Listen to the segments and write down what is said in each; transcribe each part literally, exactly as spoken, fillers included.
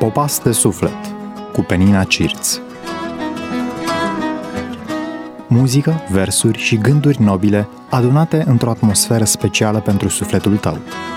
Popas de suflet cu Penina Cirț. Muzică, versuri și gânduri nobile adunate într-o atmosferă specială pentru sufletul tău.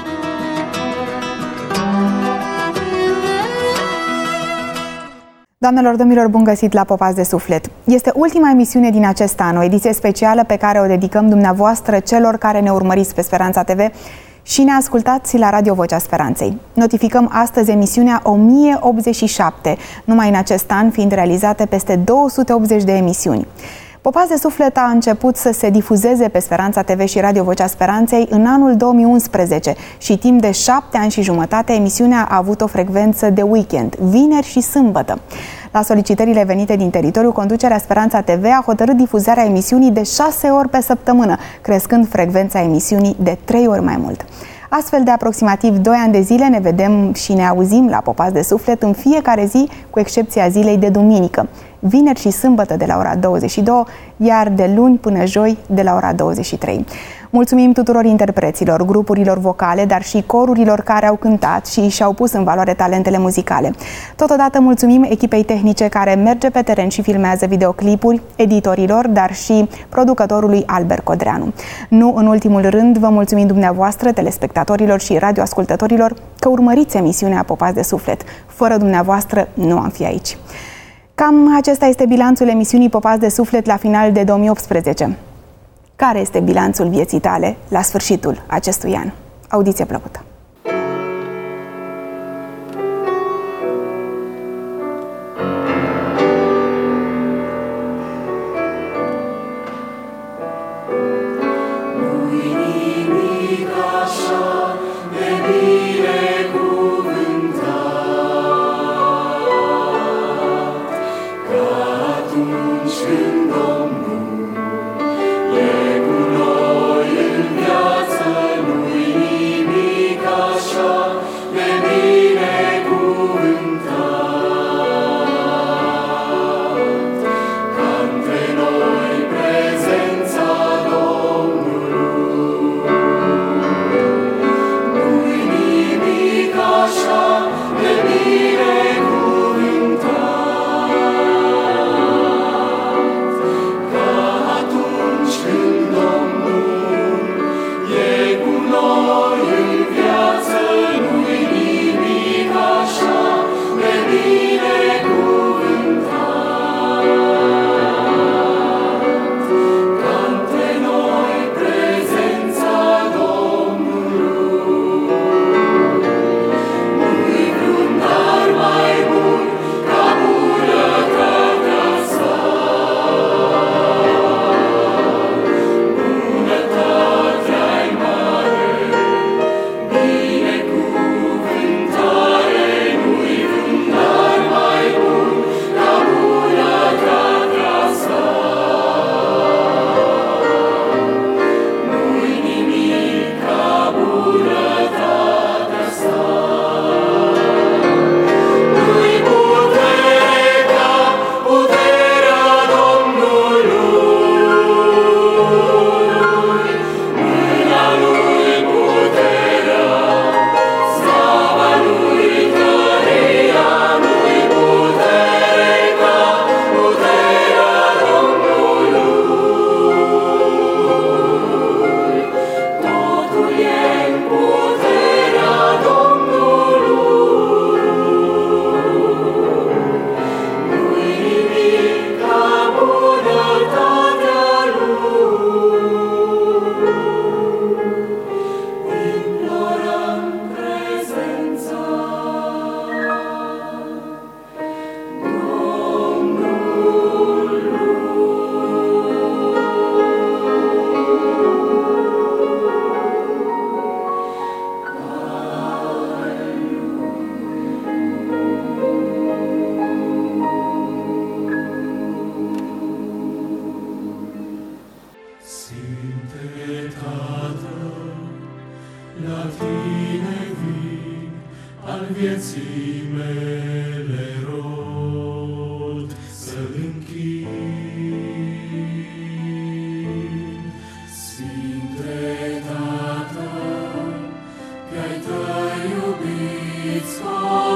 Doamnelor, domnilor, bun găsit la Popas de suflet! Este ultima emisiune din acest an, o ediție specială pe care o dedicăm dumneavoastră celor care ne urmăriți pe Speranța T V și ne ascultați la Radio Vocea Speranței. Notificăm astăzi emisiunea o mie optzeci și șapte, numai în acest an fiind realizate peste două sute optzeci de emisiuni. Popas de suflet a început să se difuzeze pe Speranța T V și Radio Vocea Speranței în anul două mii unsprezece și timp de șapte ani și jumătate emisiunea a avut o frecvență de weekend, vineri și sâmbătă. La solicitările venite din teritoriu, conducerea Speranța T V a hotărât difuzarea emisiunii de șase ori pe săptămână, crescând frecvența emisiunii de trei ori mai mult. Astfel, de aproximativ doi ani de zile ne vedem și ne auzim la Popas de suflet în fiecare zi, cu excepția zilei de duminică, vineri și sâmbătă de la ora douăzeci și două, iar de luni până joi de la ora douăzeci și trei. Mulțumim tuturor interpreților, grupurilor vocale, dar și corurilor care au cântat și și-au pus în valoare talentele muzicale. Totodată mulțumim echipei tehnice care merge pe teren și filmează videoclipuri, editorilor, dar și producătorului Albert Codreanu. Nu în ultimul rând, vă mulțumim dumneavoastră, telespectatorilor și radioascultătorilor, că urmăriți emisiunea Popas de suflet. Fără dumneavoastră nu am fi aici. Cam acesta este bilanțul emisiunii Popas de suflet la final de două mii optsprezece. Care este bilanțul vieții tale la sfârșitul acestui an? Audiție plăcută! vieții mele rod să-L închin. Sfinte Tată, pe-ai Tăi iubiți copii,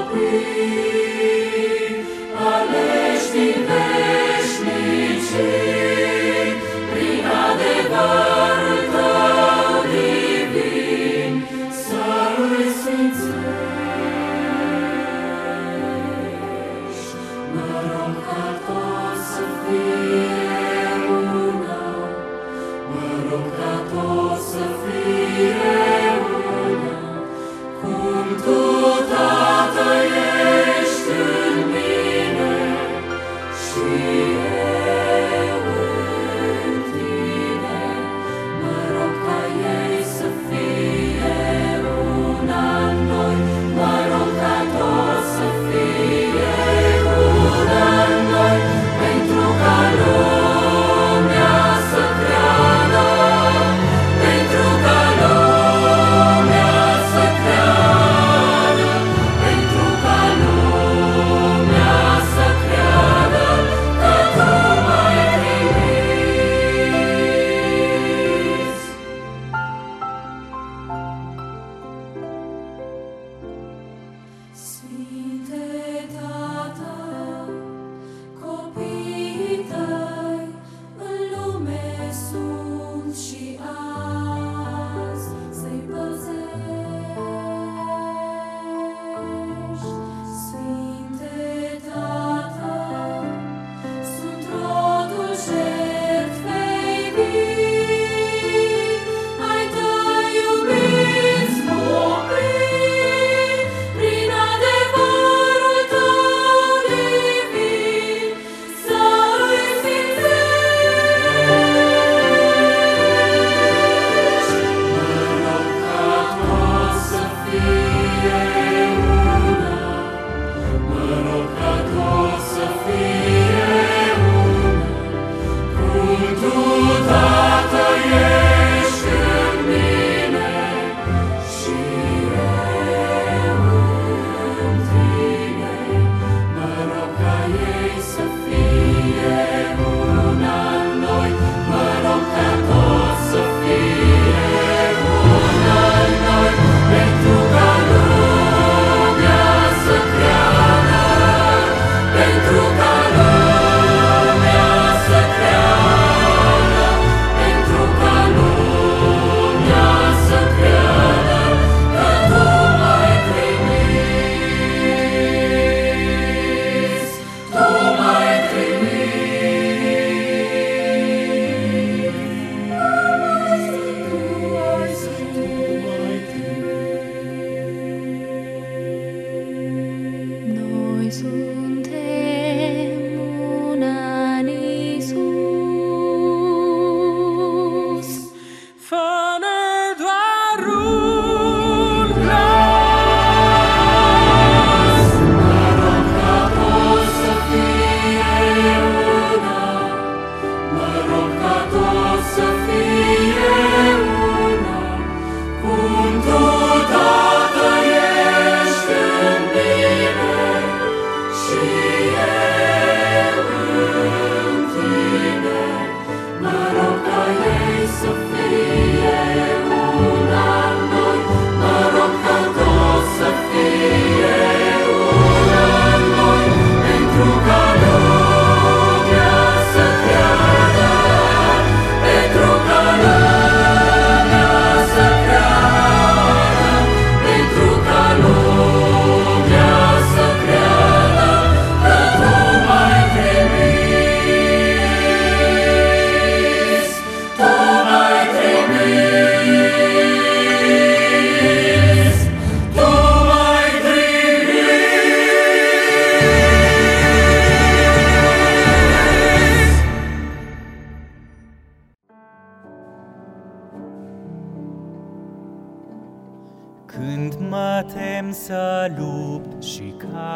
tem să lupt și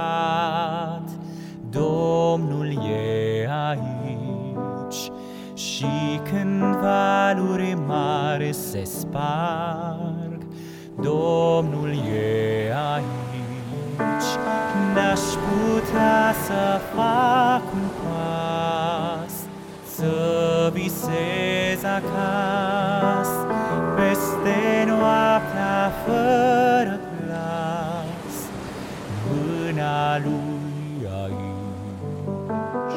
cad, Domnul e aici. Și când valuri mari se sparg, Domnul e aici. N-aș putea să fac un pas, să visez acasă, peste noaptea fără glas. lui aici.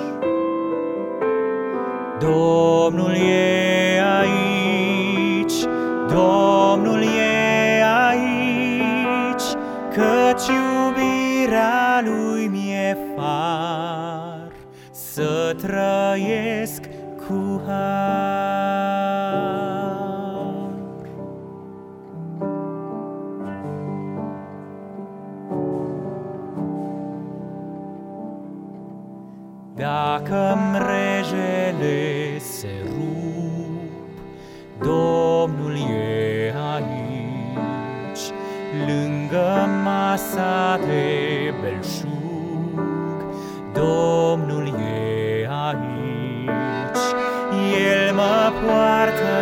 Domnul e aici, Domnul e aici, căci iubirea lui mi-e far să trăiesc cu har. Dacă-mi regele se rup, Domnul e aici, lângă masa de belșug, Domnul e aici. El mă poartă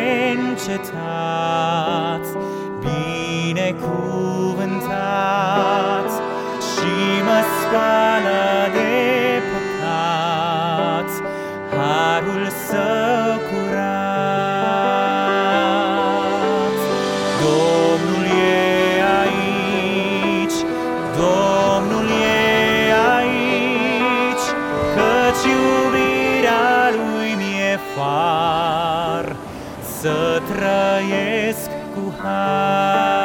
neîncetat, binecuvântat, și mă spală de păcat, harul său curat. Domnul e aici, Domnul e aici, căci iubirea lui mi-e far să trăiesc cu har.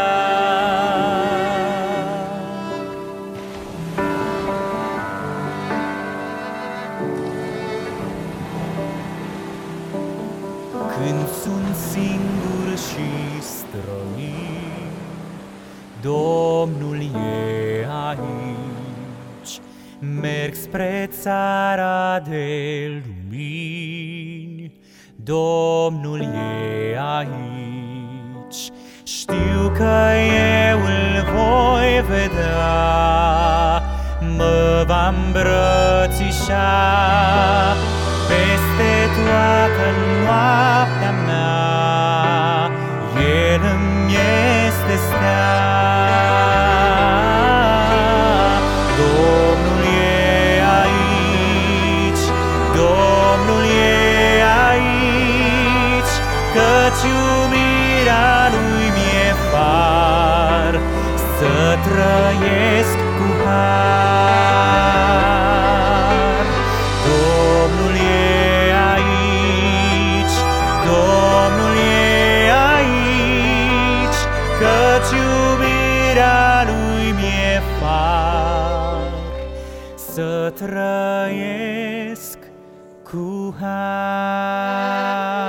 Când sunt singur și străin, Domnul e aici. Merg spre țara de lumini, Domnul e aici. Știu că eu îl voi vedea, mă va îmbrățișa peste toată noaptea mea. El îmi este stea. Domnul e aici, Domnul e aici, căci iubirea lui mi-e far să trăiesc cu har. Domnul e aici, Domnul e aici, căci iubirea lui mi-e far să trăiesc cu har.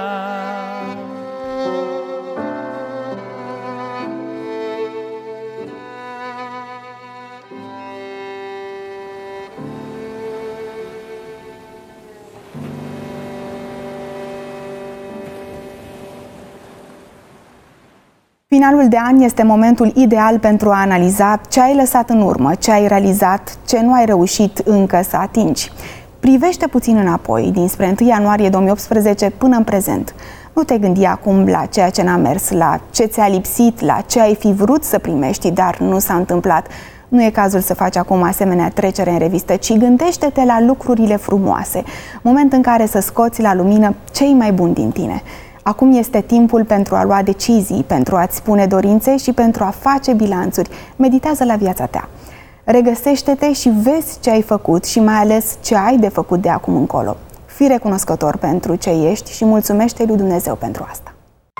Finalul de an este momentul ideal pentru a analiza ce ai lăsat în urmă, ce ai realizat, ce nu ai reușit încă să atingi. Privește puțin înapoi, dinspre întâi ianuarie două mii optsprezece până în prezent. Nu te gândi acum la ceea ce n-a mers, la ce ți-a lipsit, la ce ai fi vrut să primești, dar nu s-a întâmplat. Nu e cazul să faci acum asemenea trecere în revistă, ci gândește-te la lucrurile frumoase, moment în care să scoți la lumină cei mai buni din tine. Acum este timpul pentru a lua decizii, pentru a-ți pune dorințe și pentru a face bilanțuri. Meditează la viața ta. Regăsește-te și vezi ce ai făcut și mai ales ce ai de făcut de acum încolo. Fii recunoscător pentru ce ești și mulțumește lui Dumnezeu pentru asta.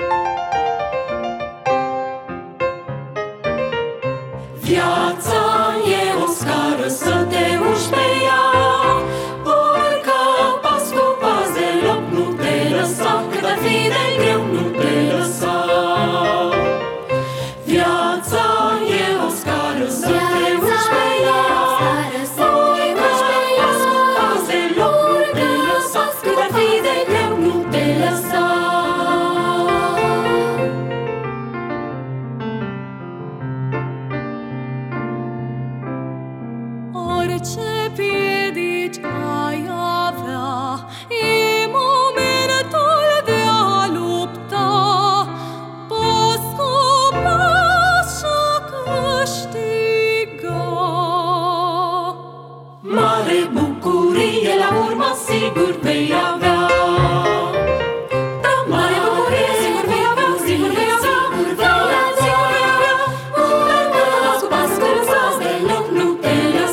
Viața e o scară să te urci pe ea, urcă pas cu pas, deloc nu te lăsa, cât ar fi de greu nu te lăsa. Viața e o scară să te urci pe ea, urcă pas cu pas, deloc nu te lăsa, cât ar fi de greu nu te lăsa. Orice piedici ai avea, e momentul de a lupta, pas cu pas și a câștiga. Mare bucurie la urmă sigur vei avea. Da, mare bucurie sigur vei avea, sigur vei avea, sigur vei avea. Urcă pas cu pas, cu pas, deloc nu te lăsa.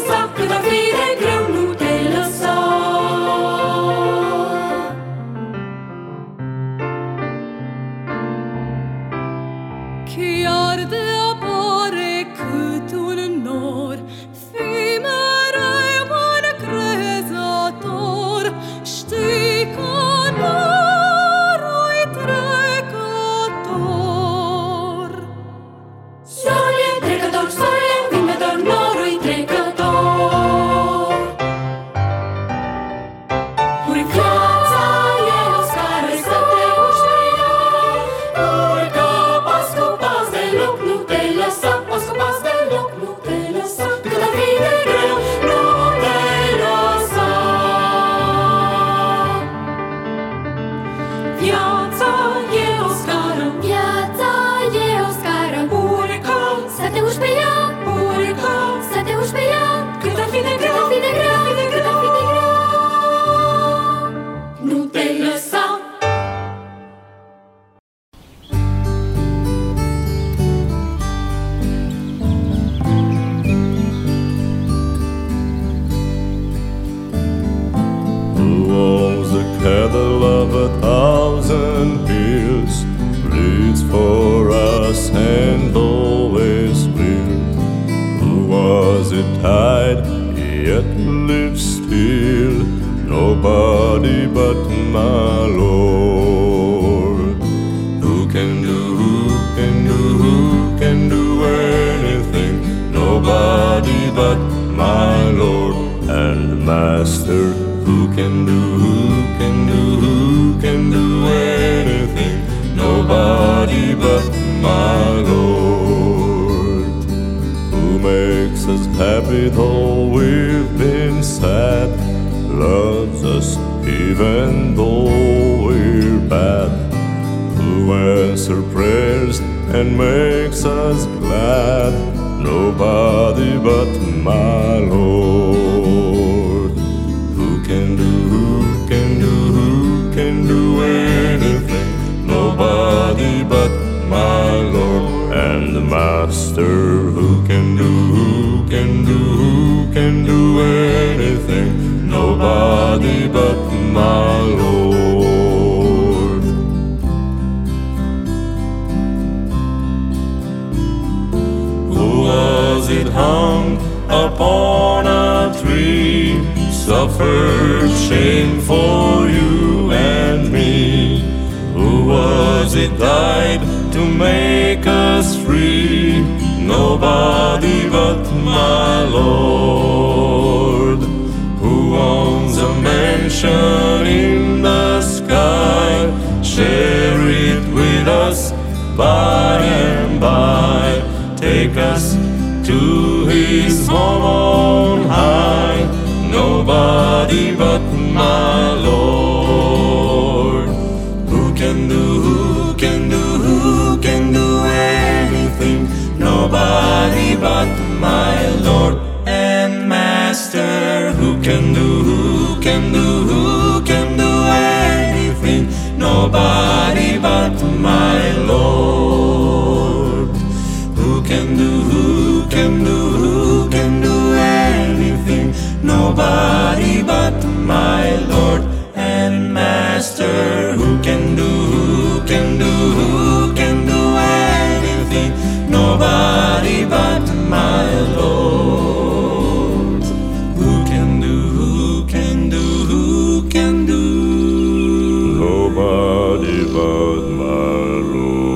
was a tide, yet lives still nobody but my Lord. Who can do, who can do, who can do anything? Nobody but my Lord and Master. Who can do, who can do, who can do anything? Nobody but my Lord. Who makes us happy though we've been sad, loves us even though we're bad. Who answers prayers and makes us glad? Nobody but my Lord. Who can do, who can do, who can do anything? Nobody but my Lord and the Master. Who can do, who can do, who can do anything? Nobody but my Lord. Who was it hung upon a tree, suffered shame for you and me? Who was it died to make us free? Nobody but my Lord. Who owns a mansion in the sky, share it with us by and by. Take us to his home on high. Nobody but my Lord. Who can do, who can do, who can do anything? Nobody but my Lord and Master. Who can do, who can do, who can do anything? Nobody but my Lord. Who can do, who can do, who can do anything? Nobody but my Lord and Master. Who can do, who can do, who can do anything? Nobody but my Lord. Who can do, who can do, who can do? Nobody but my Lord.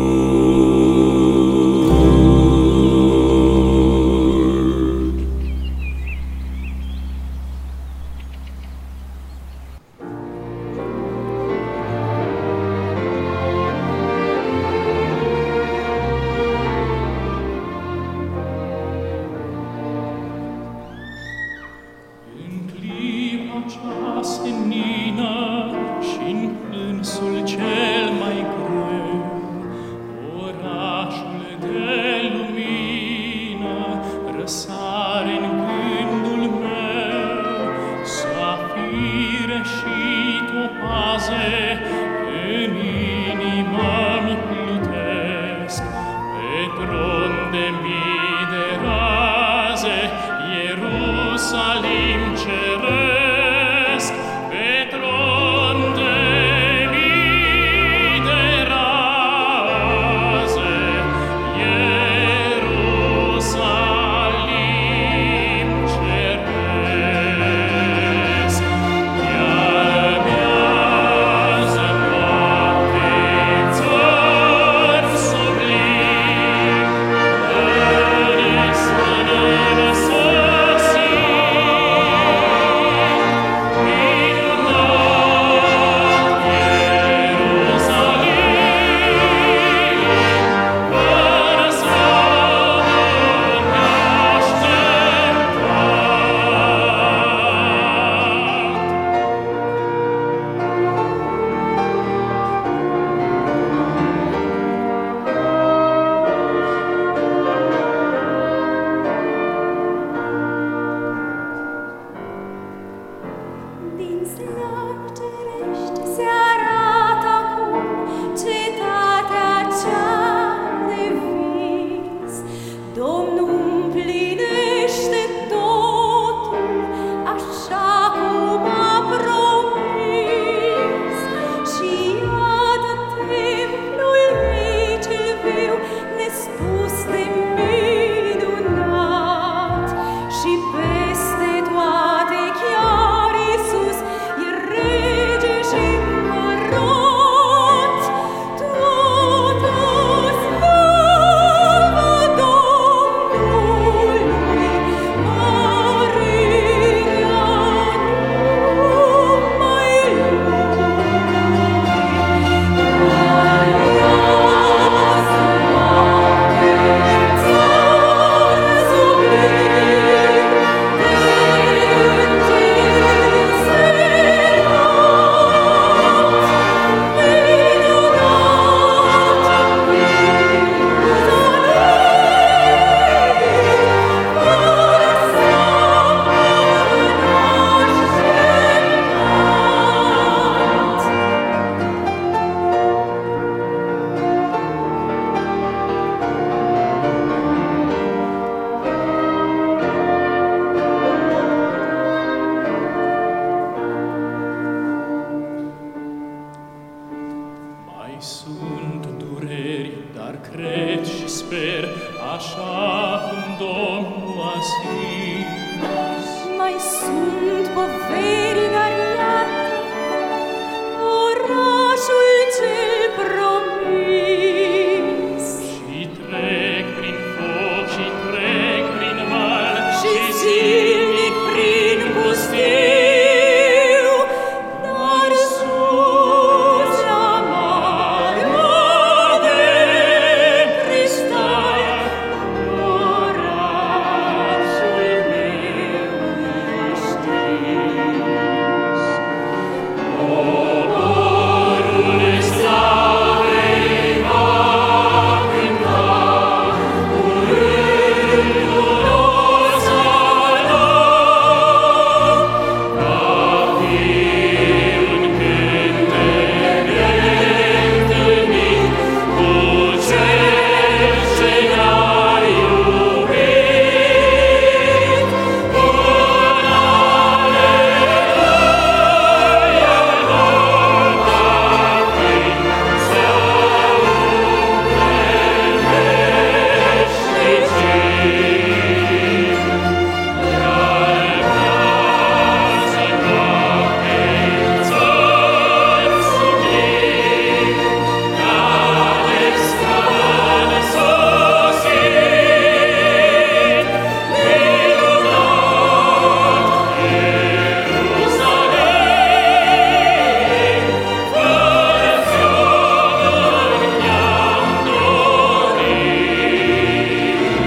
Nespus de minunat și mai sunt poveri, dar iată orașul cel promis. Și trec prin foc și trec prin mal Și zilnic prin pustiu, dar sus la mare de cristal, orașul meu stins. Poporul slavei va cânta, urând o sală, va fi un cântec reîntâlnit cu cel ce ne-a iubit. Un aleluia lăuda plin să umple veșnicii. Iar brează noaptei țări sublim, care străin sosit, minunat Ierusalim, fără fioruri ne-am dorit.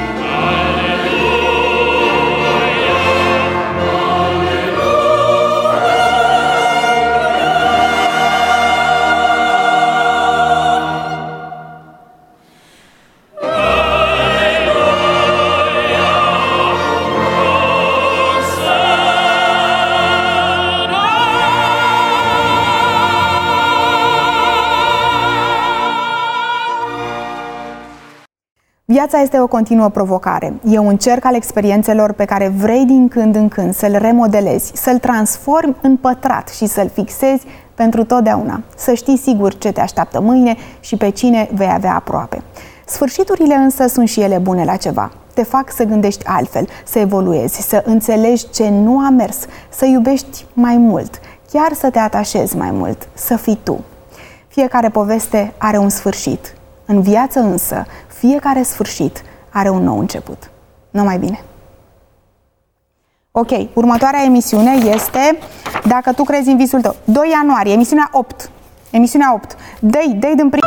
Viața este o continuă provocare. E un cerc al experiențelor pe care vrei din când în când să-l remodelezi, să-l transformi în pătrat și să-l fixezi pentru totdeauna. Să știi sigur ce te așteaptă mâine și pe cine vei avea aproape. Sfârșiturile însă sunt și ele bune la ceva. Te fac să gândești altfel, să evoluezi, să înțelegi ce nu a mers, să iubești mai mult, chiar să te atașezi mai mult, să fii tu. Fiecare poveste are un sfârșit. În viață însă, fiecare sfârșit are un nou început. Numai bine! Ok, următoarea emisiune este Dacă tu crezi în visul tău. doi ianuarie, emisiunea opt. Emisiunea opt. Dă-i, dă-i din prim-